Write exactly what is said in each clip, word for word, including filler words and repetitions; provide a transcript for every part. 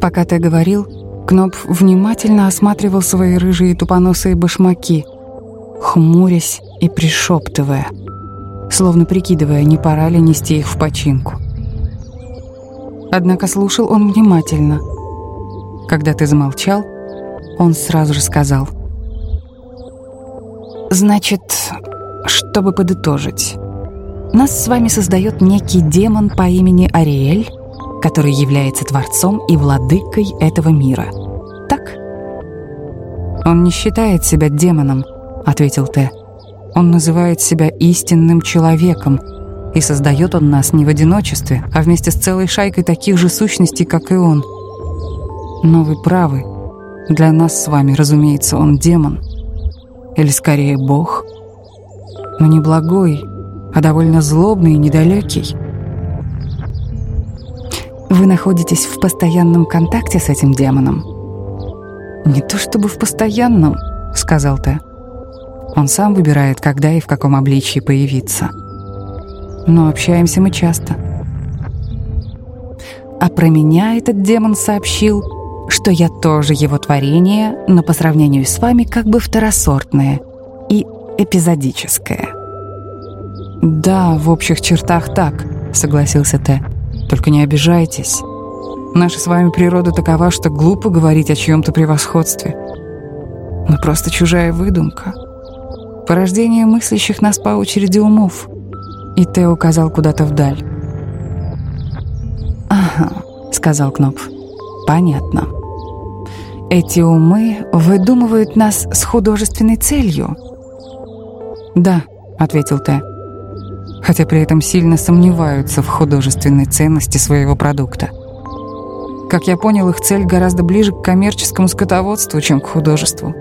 Пока ты говорил, Кнопф внимательно осматривал свои рыжие тупоносые башмаки, хмурясь и пришептывая, словно прикидывая, не пора ли нести их в починку. Однако слушал он внимательно. Когда ты замолчал, он сразу же сказал: «Значит, чтобы подытожить, нас с вами создает некий демон по имени Ариэль, который является творцом и владыкой этого мира. Так?» «Он не считает себя демоном», — ответил Т. «Он называет себя истинным человеком, и создает он нас не в одиночестве, а вместе с целой шайкой таких же сущностей, как и он. Но вы правы, для нас с вами, разумеется, он демон, или скорее бог, но не благой, а довольно злобный и недалекий». «Вы находитесь в постоянном контакте с этим демоном?» «Не то чтобы в постоянном», — сказал Т. «Он сам выбирает, когда и в каком обличии появиться. Но общаемся мы часто. А про меня этот демон сообщил, что я тоже его творение, но по сравнению с вами как бы второсортное и эпизодическое». «Да, в общих чертах так», — согласился Т. «Только не обижайтесь. Наша с вами природа такова, что глупо говорить о чьем-то превосходстве. Мы просто чужая выдумка. Порождение мыслящих нас по очереди умов». И Т указал куда-то вдаль. «Ага», — сказал Кнопф. «Понятно. Эти умы выдумывают нас с художественной целью?» «Да», — ответил Т, хотя при этом сильно сомневаются в художественной ценности своего продукта. Как я понял, их цель гораздо ближе к коммерческому скотоводству, чем к художеству.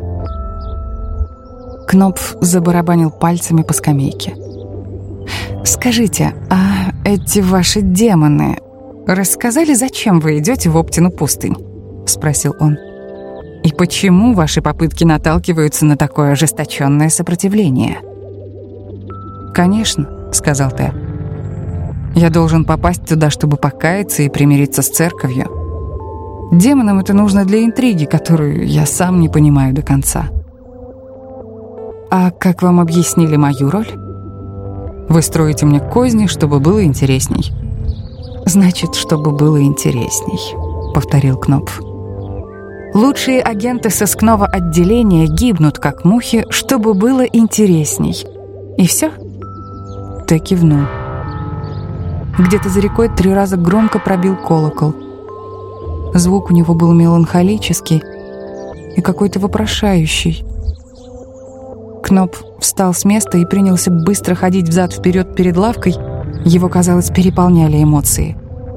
Кнопф забарабанил пальцами по скамейке. «Скажите, а эти ваши демоны рассказали, зачем вы идете в Оптину пустынь?» — спросил он. «И почему ваши попытки наталкиваются на такое ожесточенное сопротивление?» «Конечно», — сказал Т. «Я должен попасть туда, чтобы покаяться и примириться с церковью. Демонам это нужно для интриги, которую я сам не понимаю до конца». «А как вам объяснили мою роль?» «Вы строите мне козни, чтобы было интересней». «Значит, чтобы было интересней», — повторил Кнопф. «Лучшие агенты сыскного отделения гибнут, как мухи, чтобы было интересней. И все?» Т кивнул. Где-то за рекой три раза громко пробил колокол. Звук у него был меланхолический и какой-то вопрошающий. Кнопф встал с места и принялся быстро ходить взад-вперед перед лавкой. Его, казалось, переполняли эмоции.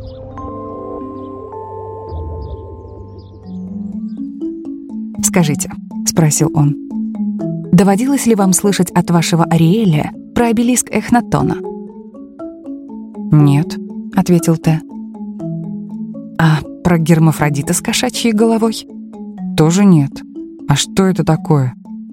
«Скажите», — спросил он, — «доводилось ли вам слышать от вашего Ариэля про обелиск Эхнатона?» «Нет», — ответил Т. «А про гермафродита с кошачьей головой?» «Тоже нет. А что это такое?»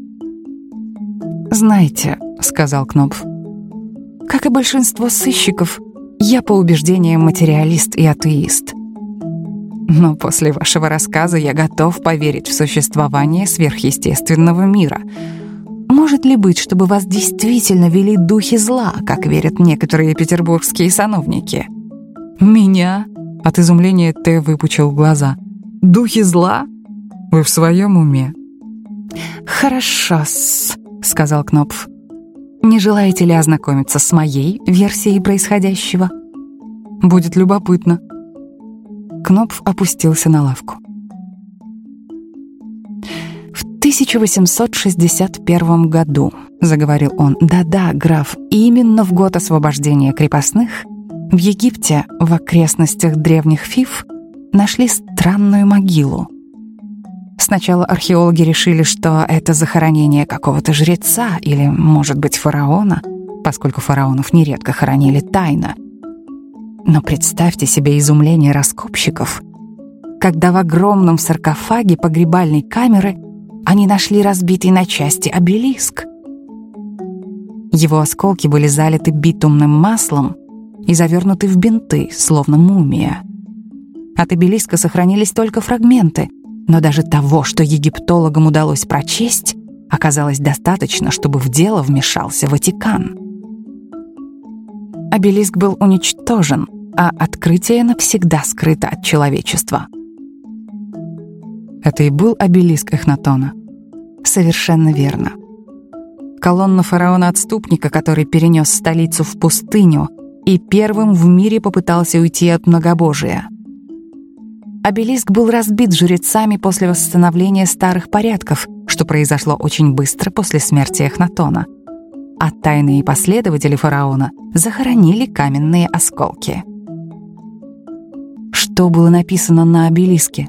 «Знаете», — сказал Кнопф, — «как и большинство сыщиков, я по убеждениям материалист и атеист. Но после вашего рассказа я готов поверить в существование сверхъестественного мира. Может ли быть, чтобы вас действительно вели духи зла, как верят некоторые петербургские сановники?» «Меня?» — от изумления Т выпучил глаза. «Духи зла? Вы в своем уме?» «Хорошо-с», — сказал Кнопф. «Не желаете ли ознакомиться с моей версией происходящего?» «Будет любопытно». Кнопф опустился на лавку. «В тысяча восемьсот шестьдесят первом году», — заговорил он, — «да-да, граф, именно в год освобождения крепостных в Египте, в окрестностях древних Фив, нашли странную могилу. Сначала археологи решили, что это захоронение какого-то жреца или, может быть, фараона, поскольку фараонов нередко хоронили тайно. Но представьте себе изумление раскопщиков, когда в огромном саркофаге погребальной камеры они нашли разбитый на части обелиск. Его осколки были залиты битумным маслом и завернуты в бинты, словно мумия. От обелиска сохранились только фрагменты, но даже того, что египтологам удалось прочесть, оказалось достаточно, чтобы в дело вмешался Ватикан. Обелиск был уничтожен, а открытие навсегда скрыто от человечества. Это и был обелиск Эхнатона. Совершенно верно. Колонна фараона-отступника, который перенес столицу в пустыню и первым в мире попытался уйти от многобожия. Обелиск был разбит жрецами после восстановления старых порядков, что произошло очень быстро после смерти Эхнатона. А тайные последователи фараона захоронили каменные осколки. Что было написано на обелиске?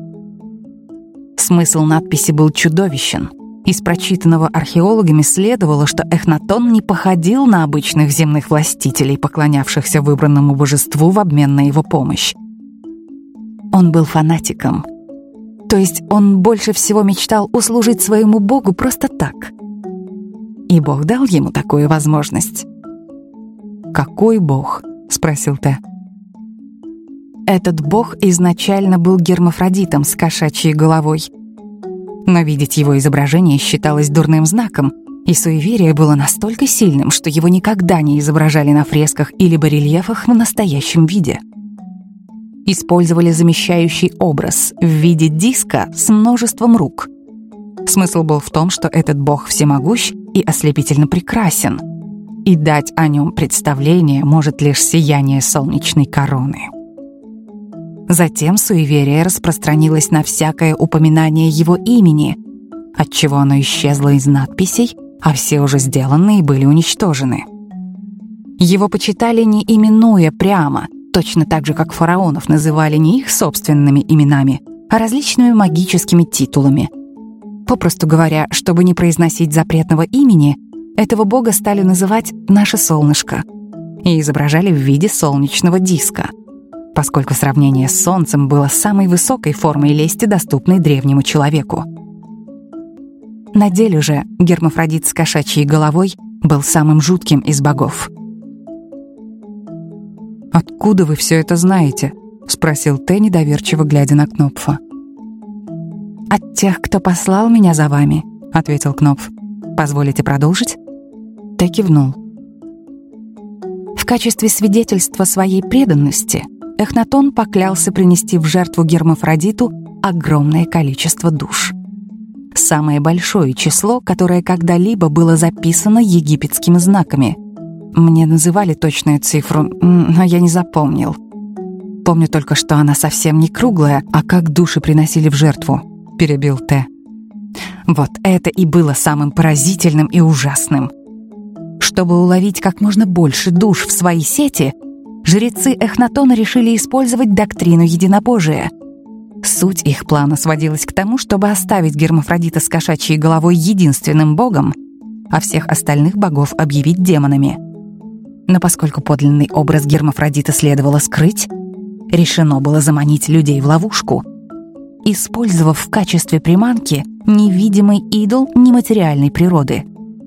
Смысл надписи был чудовищен. Из прочитанного археологами следовало, что Эхнатон не походил на обычных земных властителей, поклонявшихся выбранному божеству в обмен на его помощь. Он был фанатиком. То есть он больше всего мечтал услужить своему богу просто так. И бог дал ему такую возможность. «Какой бог?» — спросил Т. Этот бог изначально был гермафродитом с кошачьей головой. Но видеть его изображение считалось дурным знаком, и суеверие было настолько сильным, что его никогда не изображали на фресках или барельефах в настоящем виде. Использовали замещающий образ в виде диска с множеством рук. Смысл был в том, что этот бог всемогущ и ослепительно прекрасен, и дать о нем представление может лишь сияние солнечной короны. Затем суеверие распространилось на всякое упоминание его имени, отчего оно исчезло из надписей, а все уже сделанные были уничтожены. Его почитали не именуя прямо, точно так же, как фараонов называли не их собственными именами, а различными магическими титулами. Попросту говоря, чтобы не произносить запретного имени, этого бога стали называть «наше солнышко» и изображали в виде солнечного диска, поскольку сравнение с солнцем было самой высокой формой лести, доступной древнему человеку. На деле же гермафродит с кошачьей головой был самым жутким из богов. «Откуда вы все это знаете?» — спросил Т, недоверчиво глядя на Кнопфа. «От тех, кто послал меня за вами», — ответил Кнопф. «Позволите продолжить?» Т кивнул. В качестве свидетельства своей преданности Эхнатон поклялся принести в жертву Гермафродиту огромное количество душ. Самое большое число, которое когда-либо было записано египетскими знаками. Мне называли точную цифру, но я не запомнил. Помню только, что она совсем не круглая, а как души приносили в жертву, перебил Т. Вот это и было самым поразительным и ужасным. Чтобы уловить как можно больше душ в свои сети, жрецы Эхнатона решили использовать доктрину единобожия. Суть их плана сводилась к тому, чтобы оставить Гермафродита с кошачьей головой единственным богом, а всех остальных богов объявить демонами. Но поскольку подлинный образ Гермафродита следовало скрыть, решено было заманить людей в ловушку, использовав в качестве приманки невидимый идол нематериальной природы.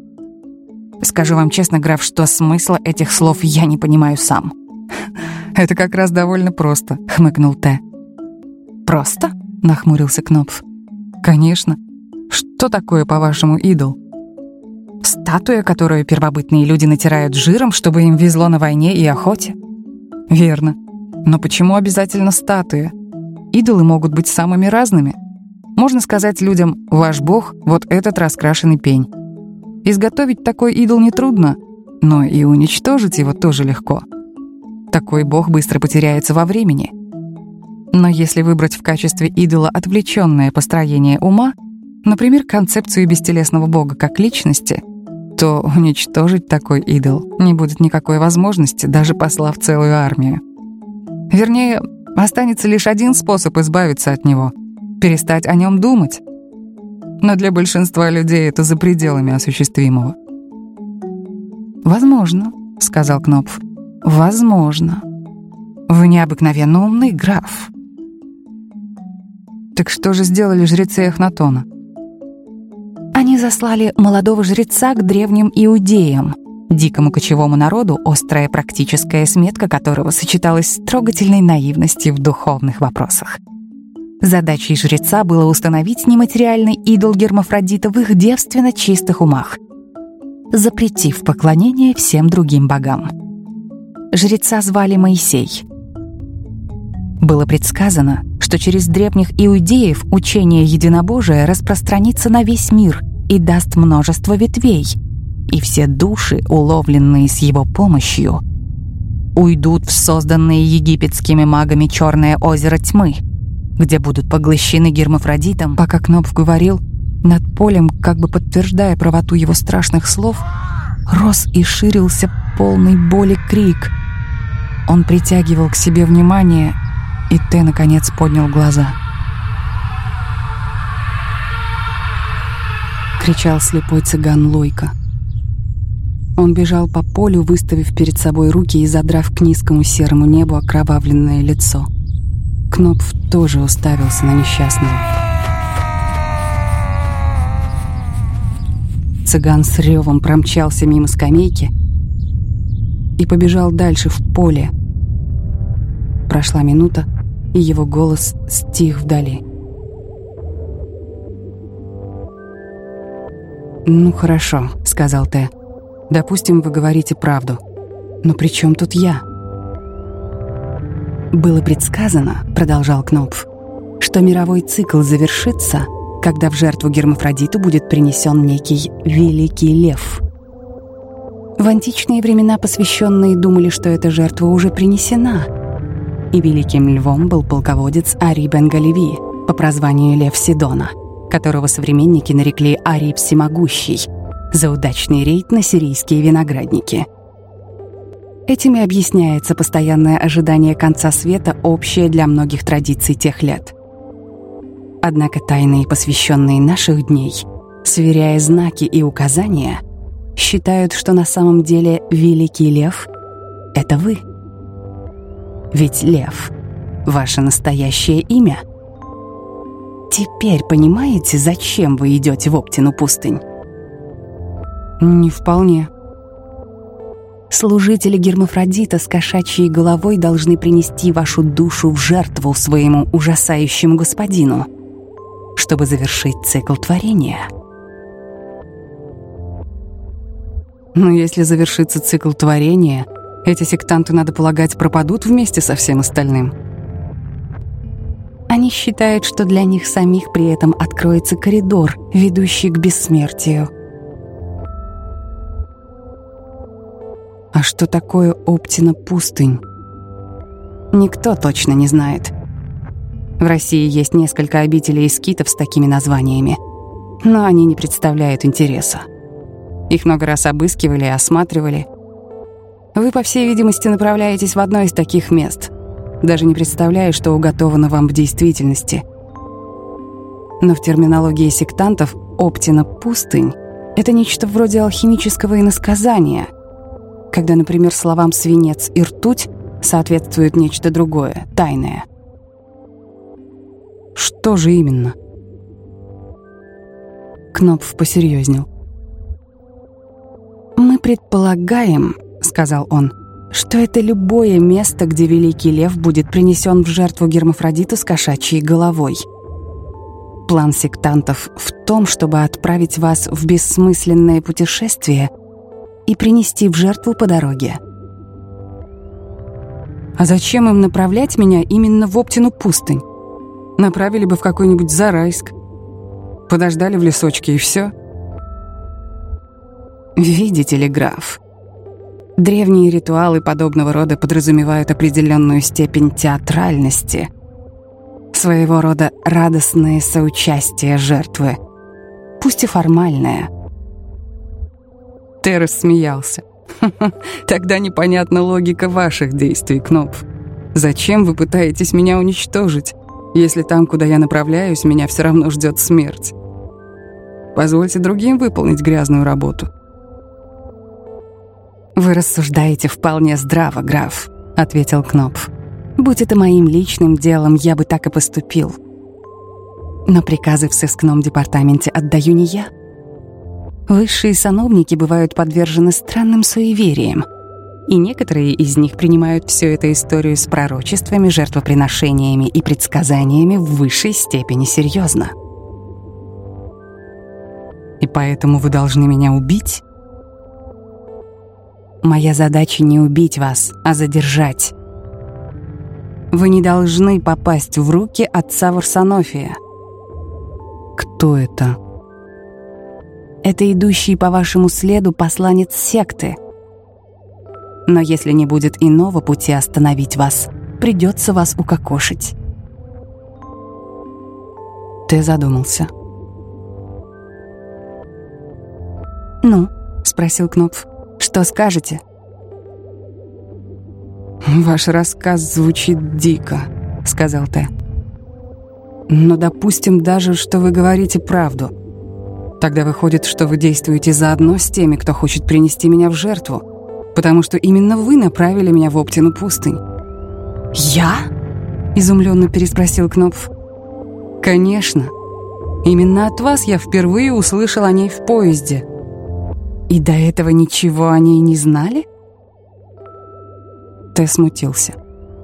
Скажу вам честно, граф, что смысла этих слов я не понимаю сам. «Это как раз довольно просто», — хмыкнул Т. «Просто?» — нахмурился Кнопф. «Конечно. Что такое, по-вашему, идол? Статуя, которую первобытные люди натирают жиром, чтобы им везло на войне и охоте?» «Верно. Но почему обязательно статуя? Идолы могут быть самыми разными. Можно сказать людям: «Ваш бог — вот этот раскрашенный пень». Изготовить такой идол нетрудно, но и уничтожить его тоже легко. Такой бог быстро потеряется во времени. Но если выбрать в качестве идола отвлеченное построение ума, например, концепцию бестелесного бога как личности, то уничтожить такой идол не будет никакой возможности, даже послав целую армию. Вернее, останется лишь один способ избавиться от него — перестать о нем думать. Но для большинства людей это за пределами осуществимого. «Возможно», — сказал Кнопф. «Возможно. Вы необыкновенно умный, граф». «Так что же сделали жрецы Эхнатона?» «Они заслали молодого жреца к древним иудеям, дикому кочевому народу, острая практическая сметка которого сочеталась с трогательной наивностью в духовных вопросах. Задачей жреца было установить нематериальный идол Гермафродита в их девственно чистых умах, запретив поклонение всем другим богам. Жреца звали Моисей. Было предсказано, что через древних иудеев учение единобожия распространится на весь мир и даст множество ветвей, и все души, уловленные с его помощью, уйдут в созданное египетскими магами черное озеро тьмы, где будут поглощены Гермафродитом. Пока Кнопф говорил, над полем, как бы подтверждая правоту его страшных слов, рос и ширился полный боли крик. Он притягивал к себе внимание, и Т, наконец, поднял глаза. Кричал слепой цыган Лойко. Он бежал по полю, выставив перед собой руки и задрав к низкому серому небу окровавленное лицо. Кнопф тоже уставился на несчастного. Цыган с ревом промчался мимо скамейки и побежал дальше в поле. Прошла минута, и его голос стих вдали. «Ну хорошо», — сказал Т. «Допустим, вы говорите правду. Но при чем тут я?» «Было предсказано, — продолжал Кнопф, — что мировой цикл завершится, когда в жертву Гермафродиту будет принесен некий Великий Лев. В античные времена посвященные думали, что эта жертва уже принесена, и Великим Львом был полководец Арий бен Галеви по прозванию Лев Сидона, которого современники нарекли Арий Всемогущий за удачный рейд на сирийские виноградники. Этим и объясняется постоянное ожидание конца света, общее для многих традиций тех лет. Однако тайные, посвященные наших дней, сверяя знаки и указания, считают, что на самом деле Великий Лев — это вы. Ведь Лев — ваше настоящее имя. Теперь понимаете, зачем вы идете в Оптину пустынь?» «Не вполне». Служители Гермафродита с кошачьей головой должны принести вашу душу в жертву своему ужасающему господину, чтобы завершить цикл творения. Но если завершится цикл творения, эти сектанты, надо полагать, пропадут вместе со всем остальным. Они считают, что для них самих при этом откроется коридор, ведущий к бессмертию. А что такое Оптина пустынь? Никто точно не знает. В России есть несколько обителей скитов с такими названиями, но они не представляют интереса. Их много раз обыскивали и осматривали. Вы, по всей видимости, направляетесь в одно из таких мест, даже не представляя, что уготовано вам в действительности. Но в терминологии сектантов Оптина пустынь — это нечто вроде алхимического иносказания, когда, например, словам «свинец» и «ртуть» соответствует нечто другое, тайное. Что же именно? Кнопф посерьезнел. «Мы предполагаем, — сказал он, — что это любое место, где Великий Лев будет принесен в жертву Гермафродиту с кошачьей головой. План сектантов в том, чтобы отправить вас в бессмысленное путешествие и принести в жертву по дороге». «А зачем им направлять меня именно в Оптину пустынь? Направили бы в какой-нибудь Зарайск, подождали в лесочке и все». «Видите ли, граф, древние ритуалы подобного рода подразумевают определенную степень театральности, своего рода радостное соучастие жертвы, пусть и формальное». Т рассмеялся. «Тогда непонятна логика ваших действий, Кнопф. Зачем вы пытаетесь меня уничтожить, если там, куда я направляюсь, меня все равно ждет смерть? Позвольте другим выполнить грязную работу». «Вы рассуждаете вполне здраво, граф», — ответил Кнопф. «Будь это моим личным делом, я бы так и поступил. Но приказы в сыскном департаменте отдаю не я. Высшие сановники бывают подвержены странным суевериям, и некоторые из них принимают всю эту историю с пророчествами, жертвоприношениями и предсказаниями в высшей степени серьезно. И поэтому вы должны меня убить? Моя задача не убить вас, а задержать. Вы не должны попасть в руки отца Варсонофия. Кто это? Это идущий по вашему следу посланец секты. Но если не будет иного пути остановить вас, придется вас укокошить. Ты задумался. «Ну?» — спросил Кнопф. «Что скажете?» «Ваш рассказ звучит дико», — сказал Т. «Но допустим даже, что вы говорите правду. Тогда выходит, что вы действуете заодно с теми, кто хочет принести меня в жертву, потому что именно вы направили меня в Оптину пустынь». «Я?» — изумленно переспросил Кнопф. «Конечно. Именно от вас я впервые услышал о ней в поезде». «И до этого ничего о ней не знали?» Т смутился.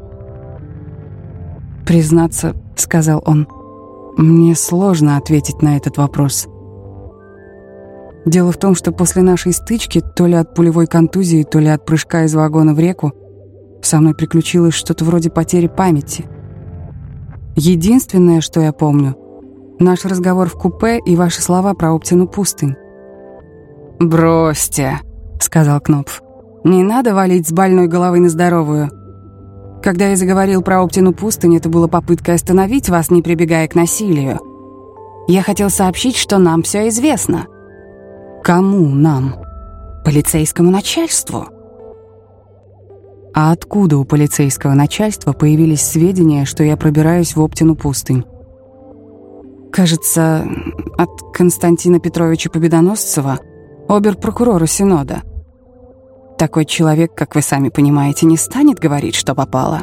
«Признаться, — сказал он, — мне сложно ответить на этот вопрос. Дело в том, что после нашей стычки, то ли от пулевой контузии, то ли от прыжка из вагона в реку, со мной приключилось что-то вроде потери памяти. Единственное, что я помню, наш разговор в купе и ваши слова про Оптину пустынь». «Бросьте», — сказал Кнопф. «Не надо валить с больной головы на здоровую. Когда я заговорил про Оптину пустынь, это было попыткой остановить вас, не прибегая к насилию. Я хотел сообщить, что нам все известно». «Кому нам?» «Полицейскому начальству». «А откуда у полицейского начальства появились сведения, что я пробираюсь в Оптину пустынь?» «Кажется, от Константина Петровича Победоносцева, обер-прокурора Синода. Такой человек, как вы сами понимаете, не станет говорить, что попало».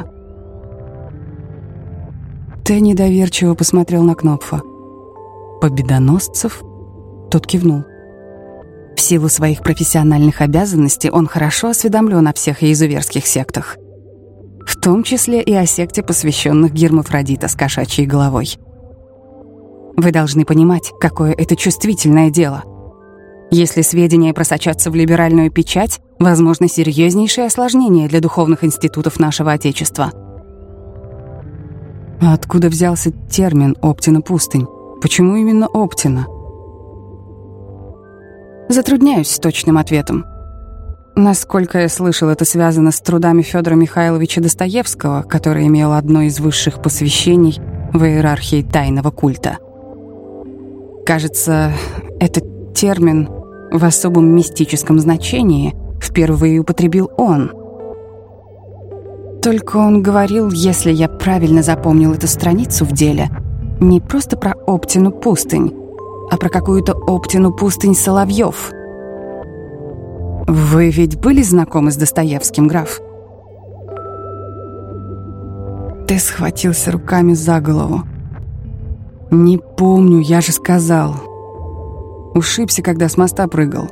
Т недоверчиво посмотрел на Кнопфа. «Победоносцев?» Тот кивнул. В силу своих профессиональных обязанностей он хорошо осведомлен о всех иезуверских сектах, в том числе и о секте, посвященных Гермафродита с кошачьей головой. Вы должны понимать, какое это чувствительное дело. Если сведения просочатся в либеральную печать, возможно серьезнейшее осложнение для духовных институтов нашего Отечества. А откуда взялся термин «Оптина пустынь»? Почему именно Оптина? Затрудняюсь с точным ответом. Насколько я слышал, это связано с трудами Федора Михайловича Достоевского, который имел одно из высших посвящений в иерархии тайного культа. Кажется, этот термин в особом мистическом значении впервые употребил он. Только он говорил, если я правильно запомнил эту страницу в деле, не просто про Оптину пустынь, а про какую-то Оптину пустынь Соловьев. Вы ведь были знакомы с Достоевским, граф? Ты схватился руками за голову. Не помню, я же сказал. Ушибся, когда с моста прыгал.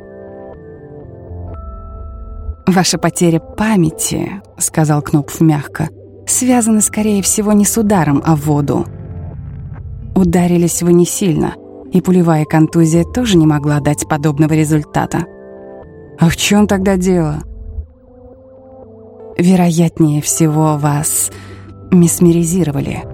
«Ваша потеря памяти, — сказал Кнопф мягко, — связана, скорее всего, не с ударом, а в воду. Ударились вы не сильно, и пулевая контузия тоже не могла дать подобного результата». «А в чем тогда дело?» «Вероятнее всего, вас месмеризировали».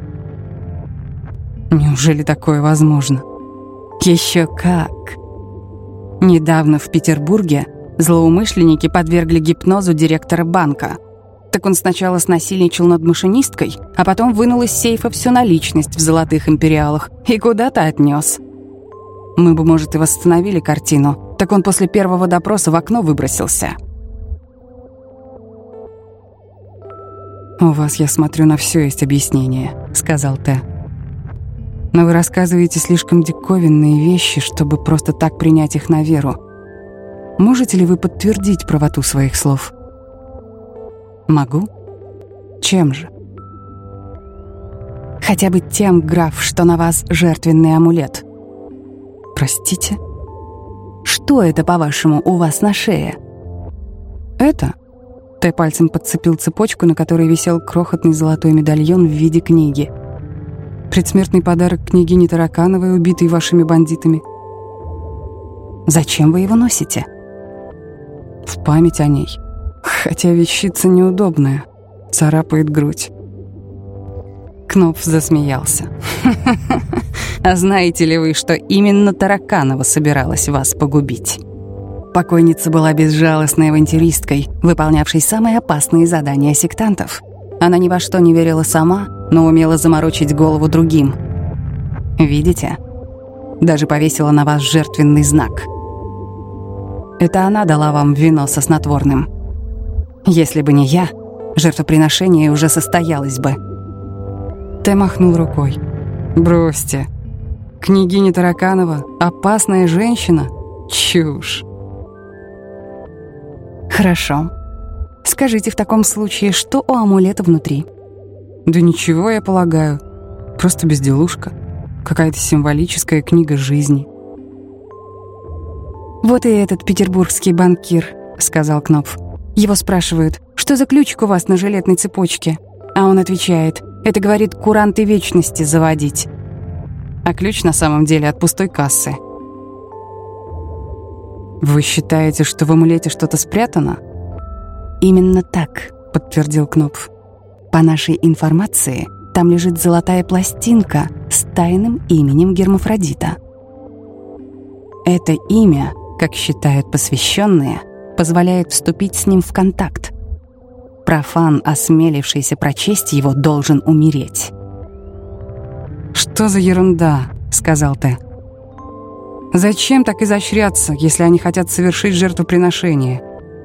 «Неужели такое возможно?» «Еще как!» Недавно в Петербурге злоумышленники подвергли гипнозу директора банка. Так он сначала снасильничал над машинисткой, а потом вынул из сейфа всю наличность в золотых империалах и куда-то отнес. Мы бы, может, и восстановили картину, так он после первого допроса в окно выбросился. «У вас, я смотрю, на все есть объяснение», — сказал Т. «Но вы рассказываете слишком диковинные вещи, чтобы просто так принять их на веру. Можете ли вы подтвердить правоту своих слов?» «Могу. Чем же?» «Хотя бы тем, граф, что на вас жертвенный амулет». «Простите?» Что это, по-вашему, у вас на шее?» «Это?» Тэй пальцем подцепил цепочку, на которой висел крохотный золотой медальон в виде книги. «Предсмертный подарок княгине Таракановой, убитой вашими бандитами». «Зачем вы его носите?» «В память о ней. Хотя вещица неудобная, царапает грудь». Кнопф засмеялся. «А знаете ли вы, что именно Тараканова собиралась вас погубить? Покойница была безжалостной авантюристкой, выполнявшей самые опасные задания сектантов. Она ни во что не верила сама, но умела заморочить голову другим. Видите? Даже повесила на вас жертвенный знак. Это она дала вам вино со снотворным. Если бы не я, жертвоприношение уже состоялось бы». Тэй махнул рукой. «Бросьте. Княгиня Тараканова — опасная женщина? Чушь». «Хорошо. Скажите в таком случае, что у амулета внутри?» «Да ничего, я полагаю. Просто безделушка. Какая-то символическая книга жизни». «Вот и этот петербургский банкир», — сказал Кнопф. «Его спрашивают, что за ключик у вас на жилетной цепочке?» А он отвечает: «Это, говорит, куранты вечности заводить». А ключ на самом деле от пустой кассы. «Вы считаете, что в амулете что-то спрятано?» «Именно так», — подтвердил Кнопф. «По нашей информации, там лежит золотая пластинка с тайным именем Гермафродита. Это имя, как считают посвященные, позволяет вступить с ним в контакт. Профан, осмелившийся прочесть его, должен умереть». «Что за ерунда?» — сказал Тэй. «Зачем так изощряться, если они хотят совершить жертвоприношение?»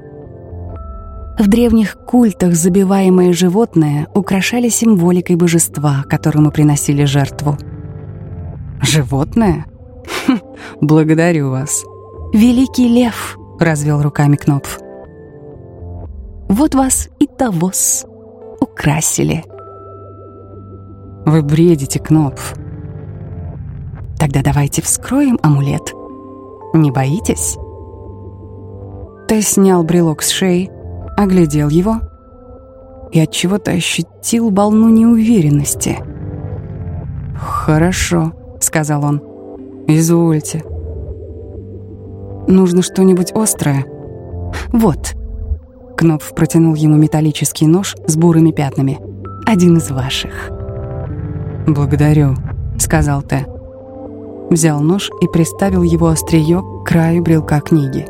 В древних культах забиваемое животное украшали символикой божества, которому приносили жертву. «Животное? Хм, благодарю вас». «Великий лев», — развел руками Кнопф. «Вот вас и того-с украсили». «Вы бредите, Кнопф». «Тогда давайте вскроем амулет. Не боитесь?» Тэй снял брелок с шеи, оглядел его и отчего-то ощутил волну неуверенности. «Хорошо», — сказал он. «Извольте. Нужно что-нибудь острое?» «Вот». Кнопф протянул ему металлический нож с бурыми пятнами. «Один из ваших». «Благодарю», — сказал Тэй. Взял нож и приставил его острие к краю брелка книги.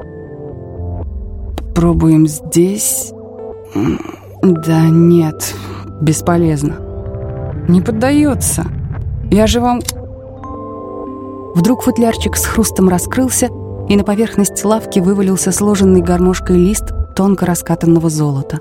«Пробуем здесь...» «Да нет, бесполезно. Не поддается. Я же вам...» Вдруг футлярчик с хрустом раскрылся, и на поверхность лавки вывалился сложенный гармошкой лист тонко раскатанного золота.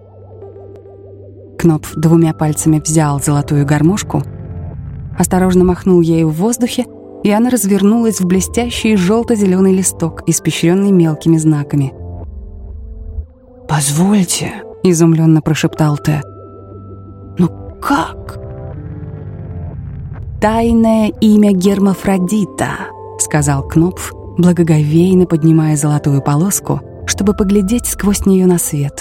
Кнопф двумя пальцами взял золотую гармошку, осторожно махнул ею в воздухе, и она развернулась в блестящий желто-зеленый листок, испещренный мелкими знаками. «Позвольте», — изумленно прошептал Тэй. «Ну как?» «Тайное имя Гермафродита», — сказал Кнопф, благоговейно поднимая золотую полоску, чтобы поглядеть сквозь нее на свет.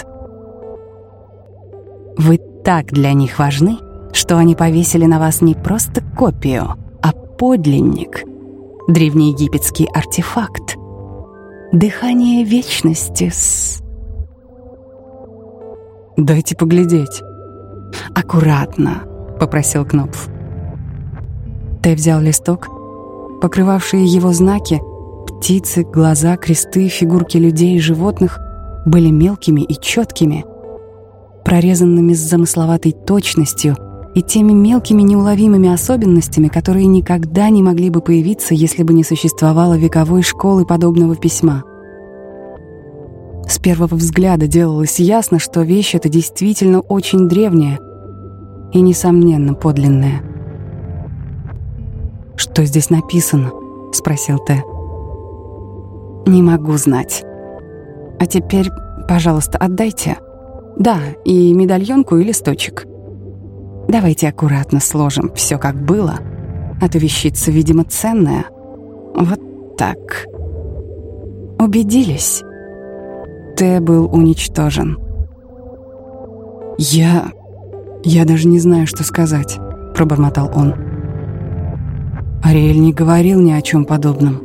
«Вы так для них важны, что они повесили на вас не просто копию, а подлинник, древнеегипетский артефакт, дыхание вечности с...» «Дайте поглядеть». «Аккуратно», — попросил Кнопф. Тэй взял листок. Покрывавшие его знаки — птицы, глаза, кресты, фигурки людей и животных — были мелкими и четкими, прорезанными с замысловатой точностью и теми мелкими неуловимыми особенностями, которые никогда не могли бы появиться, если бы не существовало вековой школы подобного письма. С первого взгляда делалось ясно, что вещь эта действительно очень древняя и, несомненно, подлинная. «Что здесь написано?» — спросил Тэй. «Не могу знать. А теперь, пожалуйста, отдайте. Да, и медальонку, и листочек. Давайте аккуратно сложим все, как было, а то вещица, видимо, ценная. Вот так». убедились. Т был уничтожен. «Я... я даже не знаю, что сказать», — пробормотал он. Ариэль не говорил ни о чем подобном.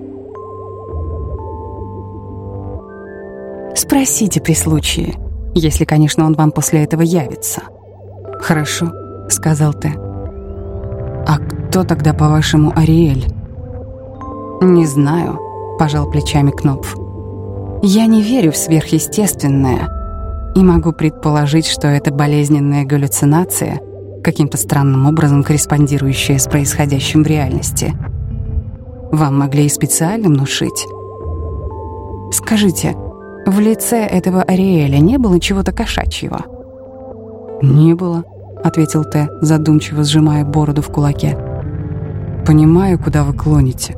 Спросите при случае, если, конечно, он вам после этого явится. «Хорошо», — сказал Т. «А кто тогда, по-вашему, Ариэль?» «Не знаю», — пожал плечами Кнопф. «Я не верю в сверхъестественное и могу предположить, что это болезненная галлюцинация, каким-то странным образом корреспондирующая с происходящим в реальности. Вам могли и специально внушить. Скажите, в лице этого Ариэля не было чего-то кошачьего?» «Не было», — ответил Т, задумчиво сжимая бороду в кулаке. «Понимаю, куда вы клоните».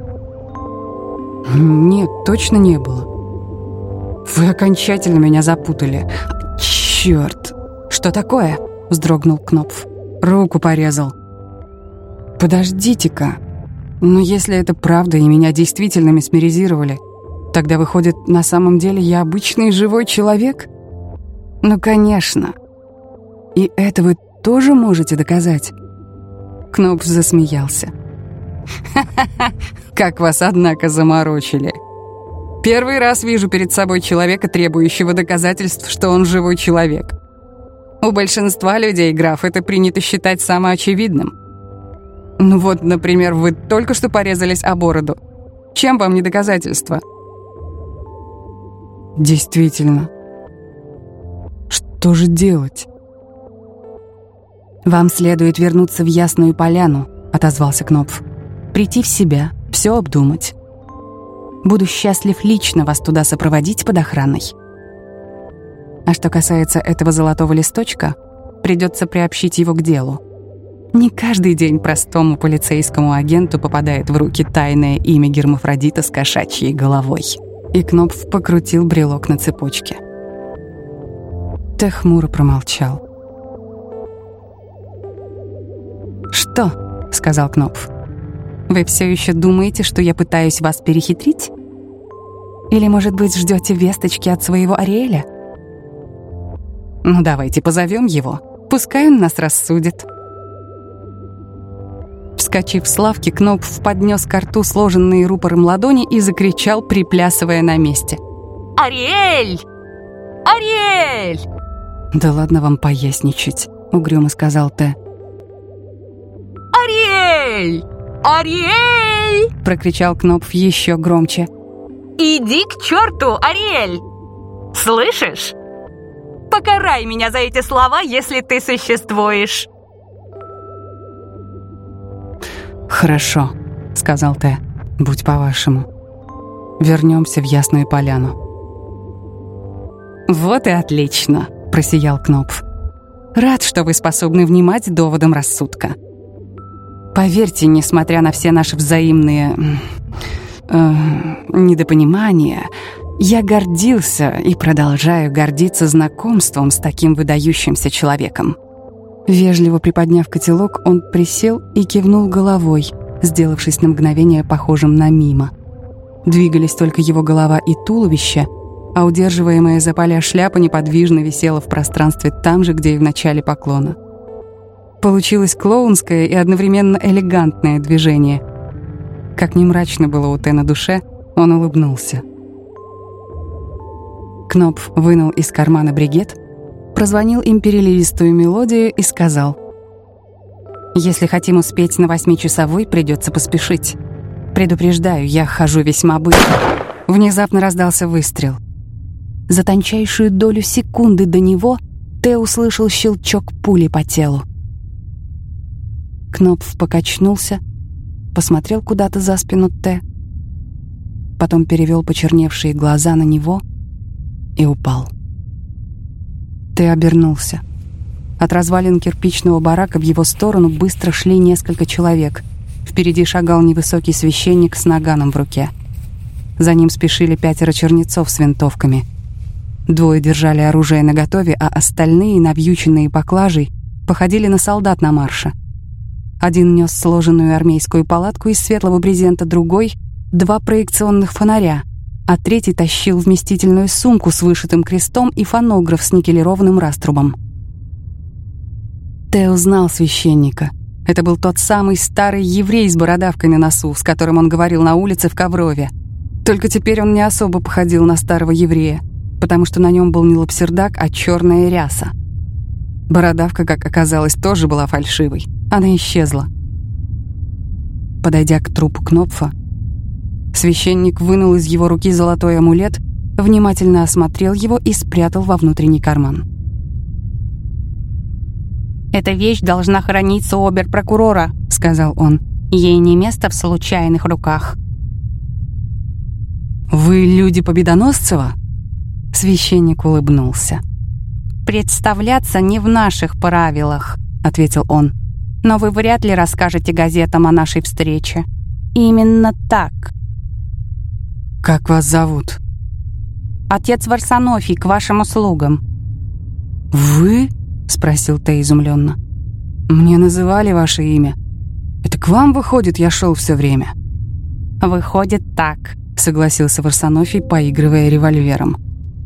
«Нет, точно не было. Вы окончательно меня запутали. Черт!» «Что такое?» — вздрогнул Кнопф. «Руку порезал». «Подождите-ка. Но если это правда и меня действительно месмеризировали, тогда, выходит, на самом деле я обычный живой человек?» «Ну, конечно». «И это вы тоже можете доказать?» Кнопф засмеялся. «Ха-ха-ха! Как вас, однако, заморочили! Первый раз вижу перед собой человека, требующего доказательств, что он живой человек. У большинства людей, граф, это принято считать самоочевидным. Ну вот, например, вы только что порезались о бороду. Чем вам не доказательство?» «Действительно. Что же делать?» «Вам следует вернуться в Ясную Поляну», — отозвался Кнопф. «Прийти в себя, все обдумать. Буду счастлив лично вас туда сопроводить под охраной. А что касается этого золотого листочка, придется приобщить его к делу. Не каждый день простому полицейскому агенту попадает в руки тайное имя Гермафродита с кошачьей головой». И Кнопф покрутил брелок на цепочке. Т хмуро промолчал. «Что?» — сказал Кнопф. «Вы все еще думаете, что я пытаюсь вас перехитрить? Или, может быть, ждете весточки от своего Ариэля? Ну, давайте позовем его. Пускай он нас рассудит». Вскочив с лавки, Кнопф поднес ко рту сложенные рупором ладони и закричал, приплясывая на месте: «Ариэль! Ариэль!» «Да ладно вам поясничать», — угрюмо сказал Т. «Ариэль! Ариэль!» — прокричал Кнопф еще громче. «Иди к черту, Ариэль! Слышишь? Покарай меня за эти слова, если ты существуешь!» «Хорошо», — сказал Т. «Будь по-вашему. Вернемся в Ясную Поляну». «Вот и отлично», — просиял Кнопф. «Рад, что вы способны внимать доводам рассудка. Поверьте, несмотря на все наши взаимные э, недопонимания, я гордился и продолжаю гордиться знакомством с таким выдающимся человеком». Вежливо приподняв котелок, он присел и кивнул головой, сделавшись на мгновение похожим на мима. Двигались только его голова и туловище, а удерживаемая за поля шляпа неподвижно висела в пространстве там же, где и в начале поклона. Получилось клоунское и одновременно элегантное движение. Как ни мрачно было у Т на душе, он улыбнулся. Кнопф вынул из кармана бригет, прозвонил им переливистую мелодию и сказал: «Если хотим успеть на восьмичасовой, придется поспешить. Предупреждаю, я хожу весьма быстро». Внезапно раздался выстрел. За тончайшую долю секунды до него Т услышал щелчок пули по телу. Кнопф покачнулся, посмотрел куда-то за спину Т, потом перевел почерневшие глаза на него и упал. Т обернулся. От развалин кирпичного барака в его сторону быстро шли несколько человек. Впереди шагал невысокий священник с наганом в руке. За ним спешили пятеро чернецов с винтовками. Двое держали оружие наготове, а остальные, навьюченные поклажей, походили на солдат на марше. Один нес сложенную армейскую палатку из светлого брезента, другой — два проекционных фонаря, а третий тащил вместительную сумку с вышитым крестом и фонограф с никелированным раструбом. Тэ узнал священника. Это был тот самый старый еврей с бородавкой на носу, с которым он говорил на улице в Коврове. Только теперь он не особо походил на старого еврея, потому что на нем был не лапсердак, а черная ряса. Бородавка, как оказалось, тоже была фальшивой. Она исчезла. Подойдя к трупу Кнопфа, священник вынул из его руки золотой амулет, внимательно осмотрел его и спрятал во внутренний карман. «Эта вещь должна храниться у обер-прокурора», — сказал он. «Ей не место в случайных руках». «Вы люди Победоносцева?» Священник улыбнулся. «Представляться не в наших правилах», — ответил он. «Но вы вряд ли расскажете газетам о нашей встрече. Именно так». «Как вас зовут?» «Отец Варсонофий, к вашим услугам». «Вы?» — спросил Тэ изумленно. «Мне называли ваше имя. Это к вам, выходит, я шел все время?» «Выходит так», — согласился Варсонофий, поигрывая револьвером.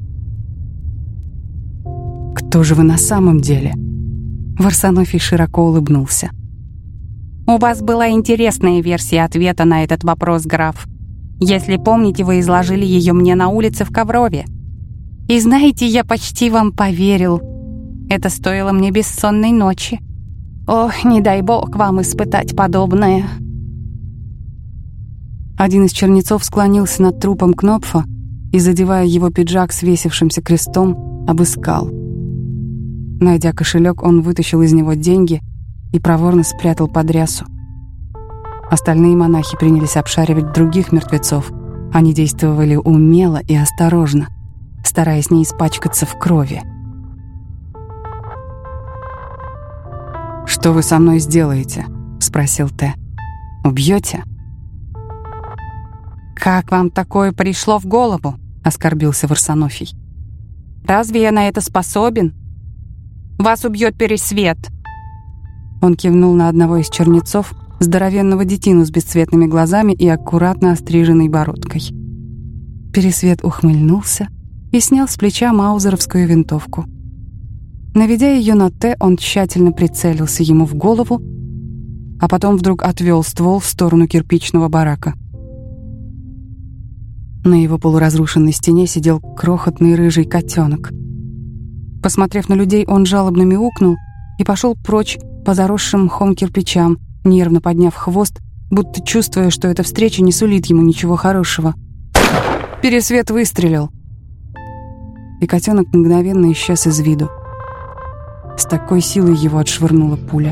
«Кто же вы на самом деле?» Варсонофий широко улыбнулся. «У вас была интересная версия ответа на этот вопрос, граф. Если помните, вы изложили ее мне на улице в Коврове. И знаете, я почти вам поверил. Это стоило мне бессонной ночи. Ох, не дай бог вам испытать подобное». Один из чернецов склонился над трупом Кнопфа и, задевая его пиджак свесившимся крестом, обыскал. Найдя кошелек, он вытащил из него деньги и проворно спрятал под рясу. Остальные монахи принялись обшаривать других мертвецов. Они действовали умело и осторожно, стараясь не испачкаться в крови. «Что вы со мной сделаете?» — спросил Тэ. «Убьете?» «Как вам такое пришло в голову?» — оскорбился Варсонофий. «Разве я на это способен? Вас убьет Пересвет!» Он кивнул на одного из чернецов, здоровенного детину с бесцветными глазами и аккуратно остриженной бородкой. Пересвет ухмыльнулся и снял с плеча маузеровскую винтовку. Наведя ее на Тэ, он тщательно прицелился ему в голову, а потом вдруг отвел ствол в сторону кирпичного барака. На его полуразрушенной стене сидел крохотный рыжий котенок. Посмотрев на людей, он жалобно мяукнул и пошел прочь по заросшим мхом кирпичам, нервно подняв хвост, будто чувствуя, что эта встреча не сулит ему ничего хорошего. Пересвет выстрелил, и котенок мгновенно исчез из виду. С такой силой его отшвырнула пуля.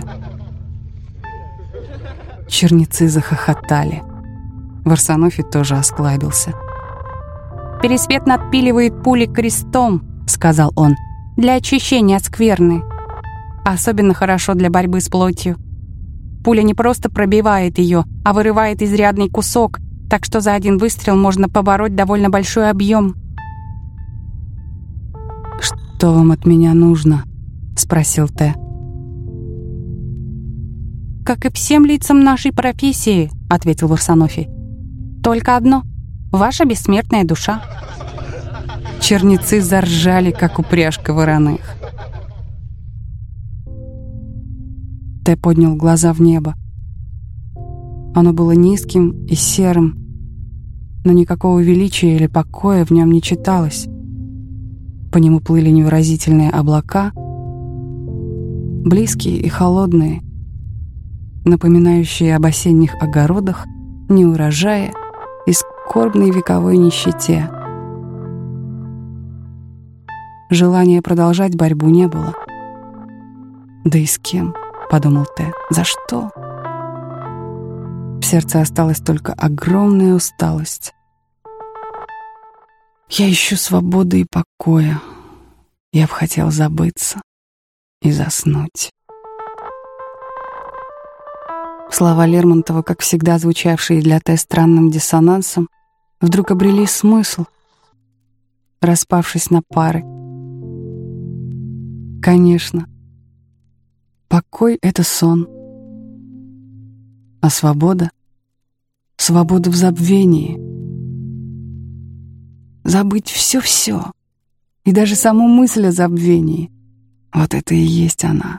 Чернецы захохотали. Варсонофий тоже осклабился. «Пересвет надпиливает пули крестом», — сказал он, — «для очищения от скверны. Особенно хорошо для борьбы с плотью. Пуля не просто пробивает ее, а вырывает изрядный кусок, так что за один выстрел можно побороть довольно большой объем». «Что вам от меня нужно?» — спросил Тэ. «Как и всем лицам нашей профессии», — ответил Варсонофий. «Только одно — ваша бессмертная душа». Чернецы заржали, как упряжка вороных. Тэ поднял глаза в небо. Оно было низким и серым, но никакого величия или покоя в нем не читалось. По нему плыли невыразительные облака, близкие и холодные, напоминающие об осенних огородах, неурожае и скорбной вековой нищете. Желания продолжать борьбу не было. «Да и с кем?» — подумал Тэ. «За что?» В сердце осталась только огромная усталость. «Я ищу свободы и покоя. Я бы хотел забыться и заснуть». Слова Лермонтова, как всегда звучавшие для Тэ странным диссонансом, вдруг обрели смысл, распавшись на пары. Конечно, покой — это сон, а свобода — свобода в забвении. забыть все-все. И даже саму мысль о забвении. Вот это и есть она.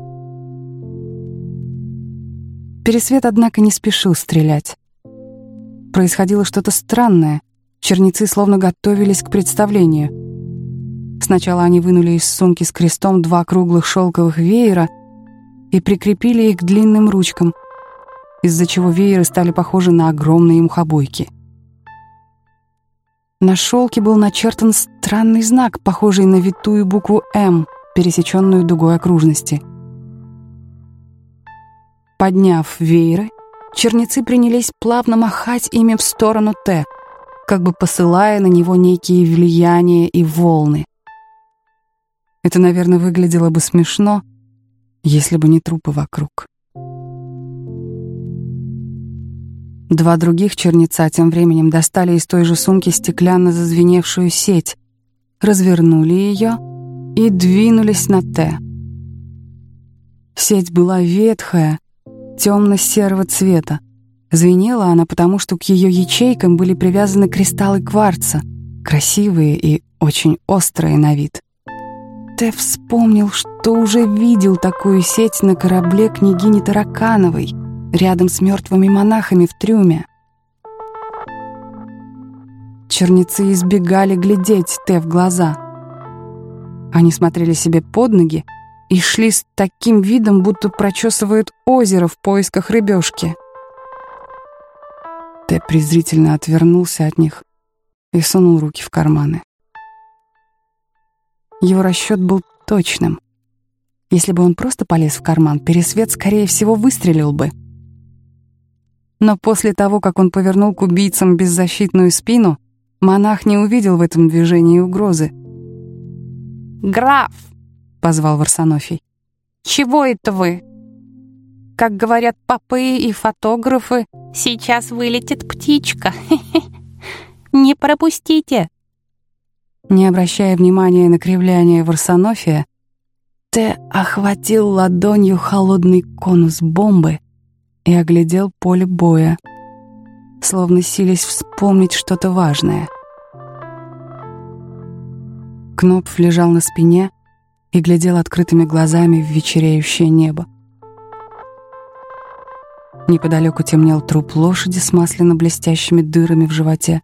Пересвет, однако, не спешил стрелять. Происходило что-то странное. Черницы словно готовились к представлению. Сначала они вынули из сумки с крестом два круглых шелковых веера и прикрепили их к длинным ручкам, из-за чего вееры стали похожи на огромные мухобойки. На шелке был начертан странный знак, похожий на витую букву «М», пересеченную дугой окружности. Подняв вееры, черницы принялись плавно махать ими в сторону Т, как бы посылая на него некие влияния и волны. Это, наверное, выглядело бы смешно, если бы не трупы вокруг. Два других черница тем временем достали из той же сумки стеклянно зазвеневшую сеть, развернули ее и двинулись на Т. Сеть была ветхая, темно-серого цвета. Звенела она потому, что к ее ячейкам были привязаны кристаллы кварца, красивые и очень острые на вид. Т вспомнил, что уже видел такую сеть на корабле княгини Таракановой, рядом с мертвыми монахами в трюме. Черницы избегали глядеть Т в глаза. Они смотрели себе под ноги и шли с таким видом, будто прочесывают озеро в поисках рыбешки. Т презрительно отвернулся от них и сунул руки в карманы. Его расчет был точным. Если бы он просто полез в карман, Пересвет, скорее всего, выстрелил бы. Но после того, как он повернул к убийцам беззащитную спину, монах не увидел в этом движении угрозы. «Граф!» — позвал Варсонофий. «Чего это вы? Как говорят попы и фотографы, сейчас вылетит птичка. Не пропустите!» Не обращая внимания на кривляние Варсонофия, Т охватил ладонью холодный конус бомбы и оглядел поле боя, словно силясь вспомнить что-то важное. Кнопф лежал на спине и глядел открытыми глазами в вечереющее небо. Неподалеку темнел труп лошади с масляно-блестящими дырами в животе.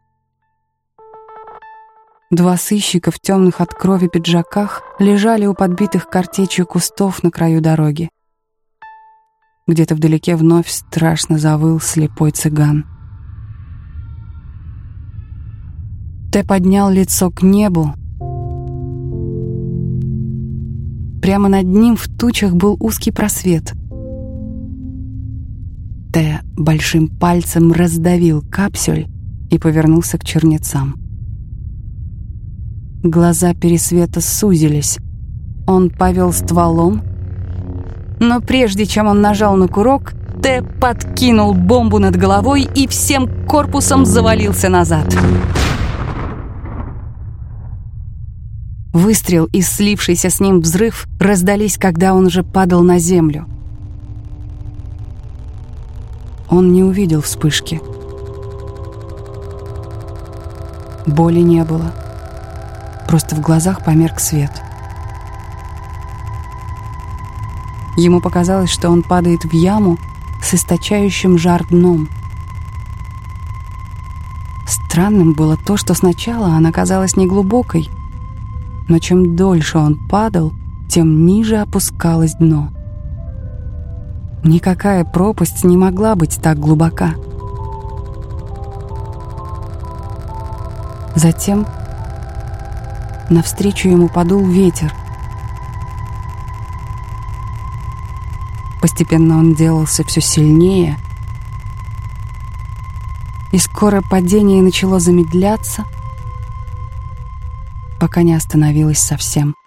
Два сыщика в темных от крови пиджаках лежали у подбитых картечью кустов на краю дороги. Где-то вдалеке вновь страшно завыл слепой цыган. Т поднял лицо к небу. Прямо над ним в тучах был узкий просвет. Т большим пальцем раздавил капсюль и повернулся к чернецам. Глаза Пересвета сузились. Он повел стволом, но прежде чем он нажал на курок, Т подкинул бомбу над головой и всем корпусом завалился назад. Выстрел и слившийся с ним взрыв раздались, когда он уже падал на землю. Он не увидел вспышки. Боли не было. Просто в глазах померк свет. Ему показалось, что он падает в яму с источающим жар дном. Странным было то, что сначала она казалась неглубокой, но чем дольше он падал, тем ниже опускалось дно. Никакая пропасть не могла быть так глубока. Затем навстречу ему подул ветер. Постепенно он делался все сильнее, и скоро падение начало замедляться, пока не остановилось совсем.